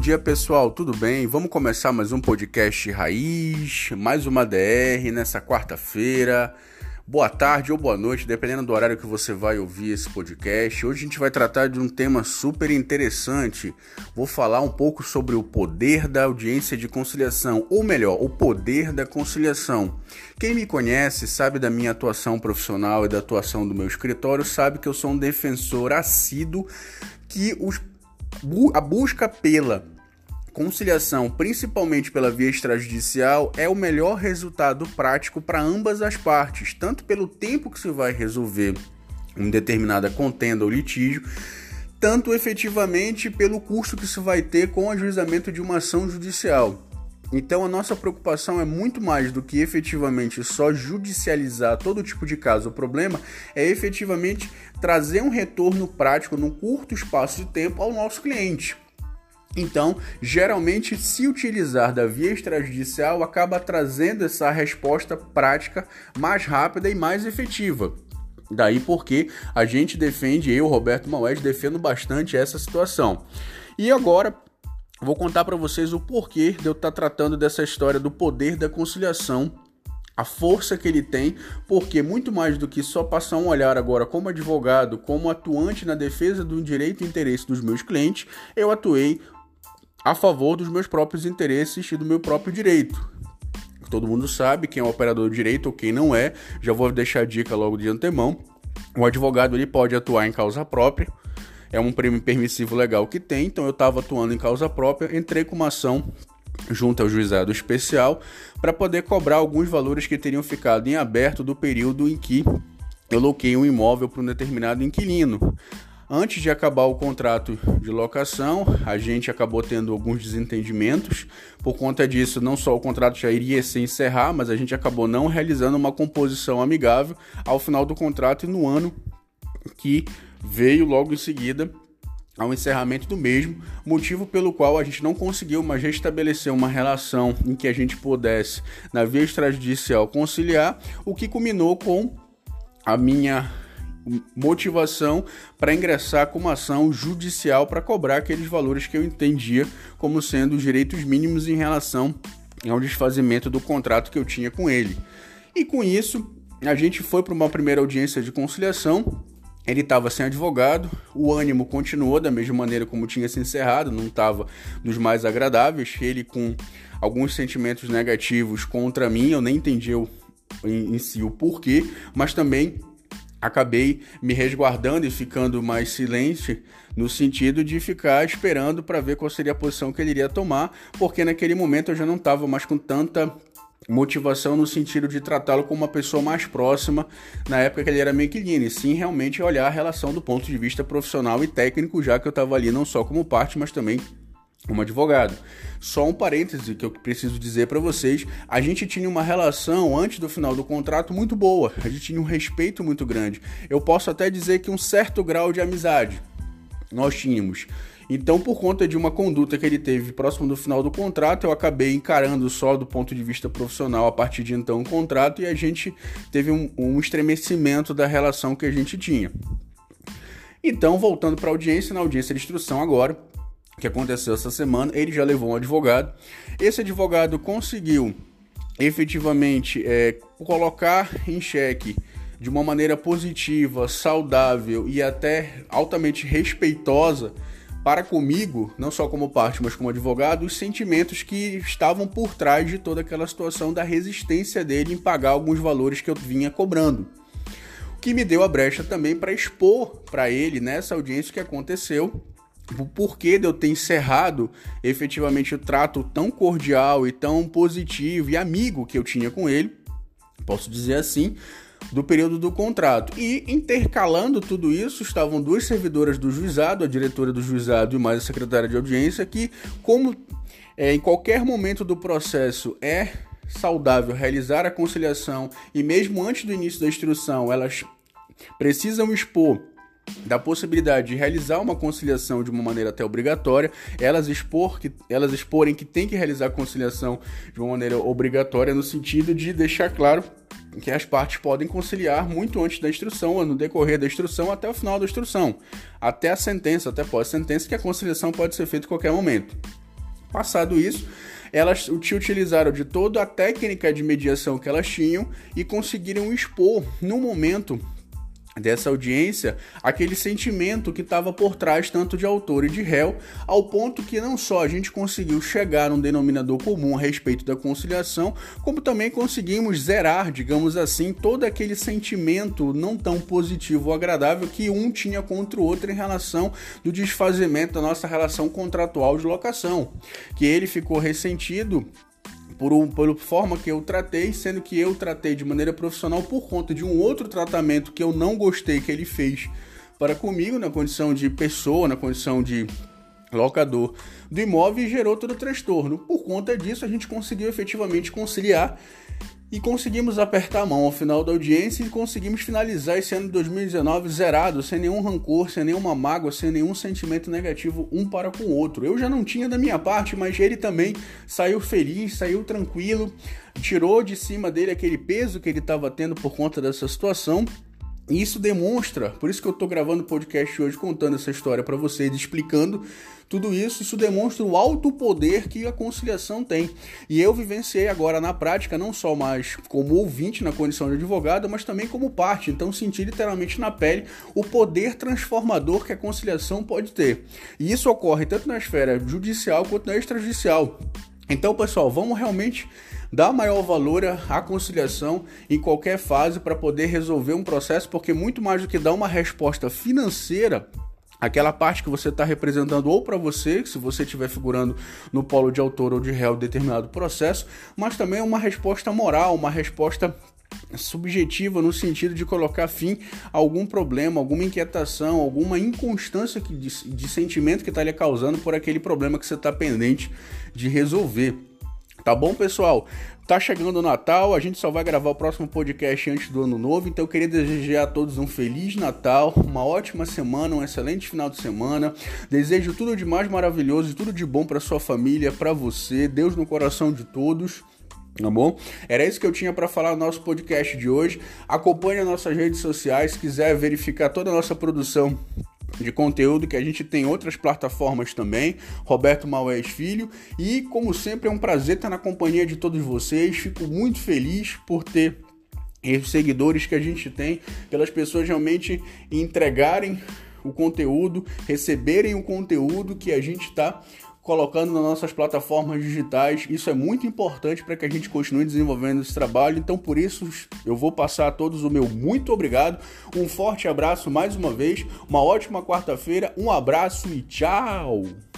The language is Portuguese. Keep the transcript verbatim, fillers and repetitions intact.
Dia pessoal, tudo bem? Vamos começar mais um podcast Raiz, mais uma D R nessa quarta-feira. Boa tarde ou boa noite, dependendo do horário que você vai ouvir esse podcast. Hoje a gente vai tratar de um tema super interessante. Vou falar um pouco sobre o poder da audiência de conciliação, ou melhor, o poder da conciliação. Quem me conhece sabe da minha atuação profissional e da atuação do meu escritório, sabe que eu sou um defensor assíduo que os a busca pela conciliação, principalmente pela via extrajudicial, é o melhor resultado prático para ambas as partes, tanto pelo tempo que se vai resolver uma determinada contenda ou litígio, tanto efetivamente pelo custo que se vai ter com o ajuizamento de uma ação judicial. Então a nossa preocupação é muito mais do que efetivamente só judicializar todo tipo de caso ou problema, é efetivamente trazer um retorno prático num curto espaço de tempo ao nosso cliente. Então, geralmente, se utilizar da via extrajudicial acaba trazendo essa resposta prática mais rápida e mais efetiva. Daí porque a gente defende, eu, Roberto Maués, defendo bastante essa situação. E agora vou contar para vocês o porquê de eu estar tratando dessa história do poder da conciliação, a força que ele tem, porque muito mais do que só passar um olhar agora como advogado, como atuante na defesa do direito e interesse dos meus clientes, eu atuei a favor dos meus próprios interesses e do meu próprio direito. Todo mundo sabe quem é o operador do direito ou quem não é, já vou deixar a dica logo de antemão. O advogado ele pode atuar em causa própria, é um prêmio permissivo legal que tem, então eu estava atuando em causa própria, entrei com uma ação junto ao juizado especial para poder cobrar alguns valores que teriam ficado em aberto do período em que eu loquei um imóvel para um determinado inquilino. Antes de acabar o contrato de locação, a gente acabou tendo alguns desentendimentos. Por conta disso, não só o contrato já iria se encerrar, mas a gente acabou não realizando uma composição amigável ao final do contrato e no ano que veio logo em seguida ao encerramento do mesmo, motivo pelo qual a gente não conseguiu mais restabelecer uma relação em que a gente pudesse, na via extrajudicial, conciliar, o que culminou com a minha motivação para ingressar com uma ação judicial para cobrar aqueles valores que eu entendia como sendo os direitos mínimos em relação ao desfazimento do contrato que eu tinha com ele. E com isso, a gente foi para uma primeira audiência de conciliação. Ele estava sem advogado, o ânimo continuou da mesma maneira como tinha se encerrado, não estava dos mais agradáveis, ele com alguns sentimentos negativos contra mim, eu nem entendi o, em, em si o porquê, mas também acabei me resguardando e ficando mais silente no sentido de ficar esperando para ver qual seria a posição que ele iria tomar, porque naquele momento eu já não estava mais com tanta motivação no sentido de tratá-lo como uma pessoa mais próxima na época que ele era meu inquilino, e sim realmente olhar a relação do ponto de vista profissional e técnico, já que eu estava ali não só como parte, mas também como advogado. Só um parêntese que eu preciso dizer para vocês, a gente tinha uma relação antes do final do contrato muito boa, a gente tinha um respeito muito grande, eu posso até dizer que um certo grau de amizade nós tínhamos. Então, por conta de uma conduta que ele teve próximo do final do contrato, eu acabei encarando só do ponto de vista profissional a partir de então o contrato, e a gente teve um, um estremecimento da relação que a gente tinha. Então, voltando para a audiência, na audiência de instrução agora, que aconteceu essa semana, ele já levou um advogado. Esse advogado conseguiu efetivamente é, colocar em xeque de uma maneira positiva, saudável e até altamente respeitosa para comigo, não só como parte, mas como advogado, os sentimentos que estavam por trás de toda aquela situação da resistência dele em pagar alguns valores que eu vinha cobrando. O que me deu a brecha também para expor para ele, nessa audiência, que aconteceu, o porquê de eu ter encerrado efetivamente o trato tão cordial e tão positivo e amigo que eu tinha com ele, posso dizer assim, do período do contrato. E intercalando tudo isso, estavam duas servidoras do juizado, a diretora do juizado e mais a secretária de audiência, que como é, em qualquer momento do processo é saudável realizar a conciliação e mesmo antes do início da instrução elas precisam expor da possibilidade de realizar uma conciliação de uma maneira até obrigatória, elas, expor que, elas exporem que tem que realizar a conciliação de uma maneira obrigatória no sentido de deixar claro que as partes podem conciliar muito antes da instrução, ou no decorrer da instrução até o final da instrução, até a sentença, até pós-sentença, que a conciliação pode ser feita em qualquer momento. Passado isso, elas te utilizaram de toda a técnica de mediação que elas tinham e conseguiram expor, no momento dessa audiência, aquele sentimento que estava por trás tanto de autor e de réu, ao ponto que não só a gente conseguiu chegar a um denominador comum a respeito da conciliação, como também conseguimos zerar, digamos assim, todo aquele sentimento não tão positivo ou agradável que um tinha contra o outro em relação do desfazimento da nossa relação contratual de locação, que ele ficou ressentido Por, um, por forma que eu tratei, sendo que eu tratei de maneira profissional por conta de um outro tratamento que eu não gostei que ele fez para comigo, na condição de pessoa, na condição de locador do imóvel, e gerou todo o transtorno. Por conta disso, a gente conseguiu efetivamente conciliar e conseguimos apertar a mão ao final da audiência e conseguimos finalizar esse ano de dois mil e dezenove zerado, sem nenhum rancor, sem nenhuma mágoa, sem nenhum sentimento negativo um para com o outro. Eu já não tinha da minha parte, mas ele também saiu feliz, saiu tranquilo, tirou de cima dele aquele peso que ele estava tendo por conta dessa situação. E isso demonstra, por isso que eu estou gravando o podcast hoje contando essa história para vocês, explicando tudo isso, isso demonstra o alto poder que a conciliação tem. E eu vivenciei agora na prática, não só mais como ouvinte na condição de advogado, mas também como parte. Então senti literalmente na pele o poder transformador que a conciliação pode ter. E isso ocorre tanto na esfera judicial quanto na extrajudicial. Então, pessoal, vamos realmente dar maior valor à conciliação em qualquer fase para poder resolver um processo, porque muito mais do que dar uma resposta financeira, aquela parte que você está representando ou para você, se você estiver figurando no polo de autor ou de réu determinado processo, mas também uma resposta moral, uma resposta subjetiva no sentido de colocar fim a algum problema, alguma inquietação, alguma inconstância de, de sentimento que está lhe causando por aquele problema que você está pendente de resolver. Tá bom, pessoal? Tá chegando o Natal, a gente só vai gravar o próximo podcast antes do Ano Novo, então eu queria desejar a todos um Feliz Natal, uma ótima semana, um excelente final de semana. Desejo tudo de mais maravilhoso e tudo de bom para sua família, para você, Deus no coração de todos. Tá bom? Era isso que eu tinha para falar no nosso podcast de hoje. Acompanhe as nossas redes sociais, se quiser verificar toda a nossa produção de conteúdo, que a gente tem outras plataformas também, Roberto Maués Filho, e como sempre é um prazer estar na companhia de todos vocês. Fico muito feliz por ter os seguidores que a gente tem, pelas pessoas realmente entregarem o conteúdo, receberem o conteúdo que a gente está colocando nas nossas plataformas digitais. Isso é muito importante para que a gente continue desenvolvendo esse trabalho. Então, por isso, eu vou passar a todos o meu muito obrigado. Um forte abraço mais uma vez, uma ótima quarta-feira, um abraço e tchau!